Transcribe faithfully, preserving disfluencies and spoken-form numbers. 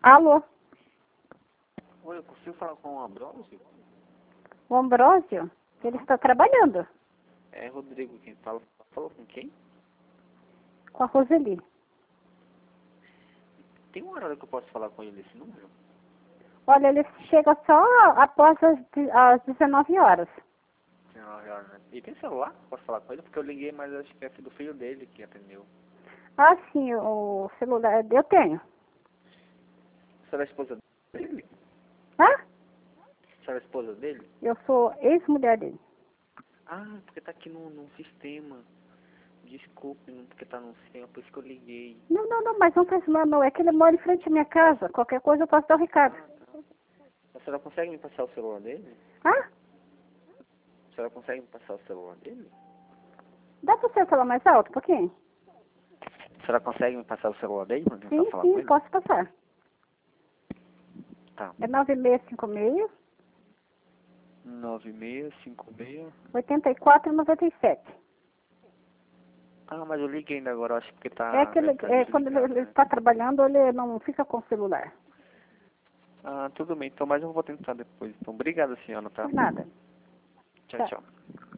Alô? Oi, eu consigo falar com o Ambrósio? O Ambrósio? Ele está trabalhando. É Rodrigo quem fala. Falou com quem? Com a Roseli. Tem um horário que eu posso falar com ele esse número? Olha, ele chega só após as, de- as dezenove horas. dezenove horas, né? E tem celular? Posso falar com ele? Porque eu liguei, mas acho que é do filho dele que atendeu. Ah, sim, o celular eu tenho. Você é a esposa dele? Hã? Você é a esposa dele? Eu sou ex-mulher dele. Ah, porque tá aqui no, no sistema. Desculpe, não- porque tá no sistema, por isso que eu liguei. Não, não, não, mas não faz mal, não. É que ele mora em frente à minha casa. Qualquer coisa eu posso dar o recado. A senhora consegue me passar o celular dele? Hã? A senhora consegue me passar o celular dele? Dá pra você falar mais alto um pouquinho? A senhora consegue me passar o celular dele pra tentar Sim, falar com sim, ele? posso passar. Tá. É nove seis cinco seis, nove seis cinco seis. oito quatro nove sete. Ah, mas eu liguei ainda agora, eu acho que tá... É que ele, deve tá é, quando ele desligado, ele né? está trabalhando, ele não fica com o celular. Ah, tudo bem, então, mas eu vou tentar depois. Então, obrigado, senhora, tá? Por nada. Tchau, Tchau. tchau.